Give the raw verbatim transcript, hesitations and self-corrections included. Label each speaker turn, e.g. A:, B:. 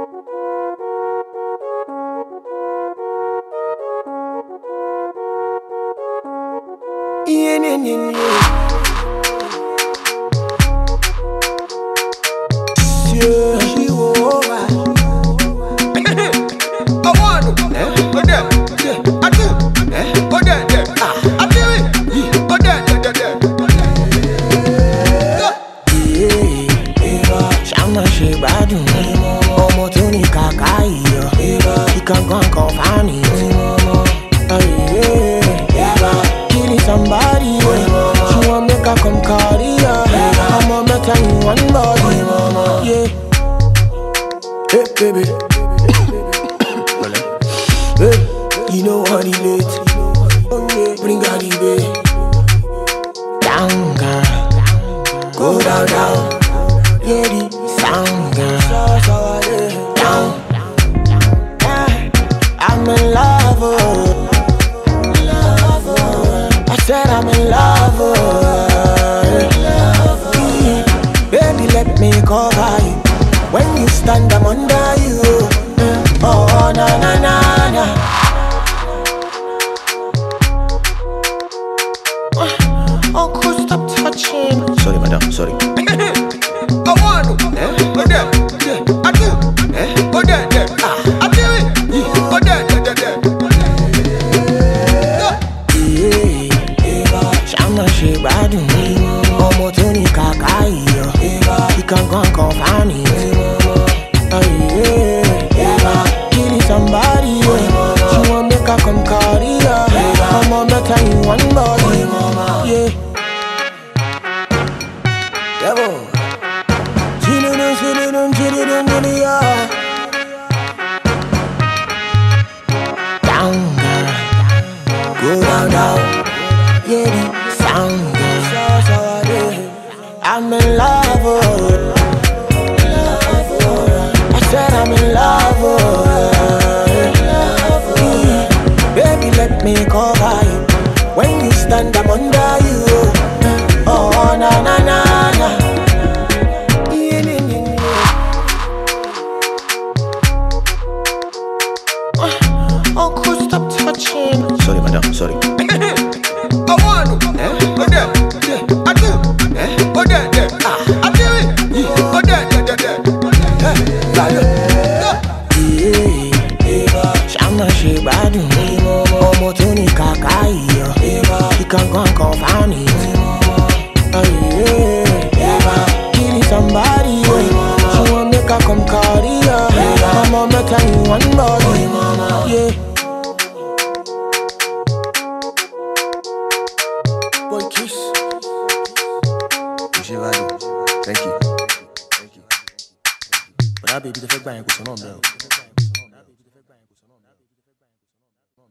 A: Yeah, yeah, yeah, yeah. Yeah, she over. I want to. Eh? Oh, there. Yeah. I do. Eh? Oh, there, there. Ah. I do it. Yeah. Oh, there, there, there, there. Yeah. Shama she badu. Omo tuni kakai. He can go and confine it. Somebody, she want make her come carry her. I'ma make her in one body, yeah. Hey, baby. Hey, you know what it is. Oh yeah, bring her the way. Down, girl. Go down, down. Yeah, the sound, girl. Down. Yeah, I'm in love. Oh. Said I'm in love, oh. Mm. Baby, let me cover you. When you stand, I'm under you. Oh, na na na na. Uncle, stop touching.
B: Sorry, madam, sorry.
A: I want to. Eh? Oh, there. Yeah. I do. Eh? Oh, there, there. Ah. I do it. Yeah. Oh, there, there, there, there. She badu, omo tuni kakai. He can go and confine it. Yeah, killing somebody. She want make her come carry her. I'ma make her in one body. Yeah. Devil. Chillin', chillin', chillin', chillin', yeah. Down, girl. Go down, down. Yeah. I'm in love, oh. I said I'm in love, oh. Mm. Baby, let me cover you. When you stand, I'm under you. Oh, na na na na. Yeah, yeah, yeah. Uncle, stop touching.
B: Sorry, madam, sorry.
A: I want to. Eh? Oh, there. Yeah. I do. Eh? Oh, there, there. Ah. I do it. Yeah. Oh, there, there, there, there. Yeah. Shama she badu. Omo tuni kakai. He can go and confine it. Yeah. Killing somebody. She want make her come carry her. I'ma make her in one body. Yeah. Boy, kiss.
B: Thank you.
A: But I baby the fake bang with some on, bro.